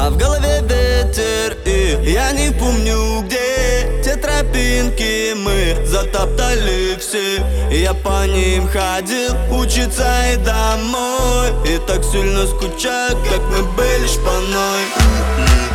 а в голове ветер. И я не помню, где те тропинки мы затоптали все. И я по ним ходил учиться и домой, и так сильно скучаю, как мы были шпаной.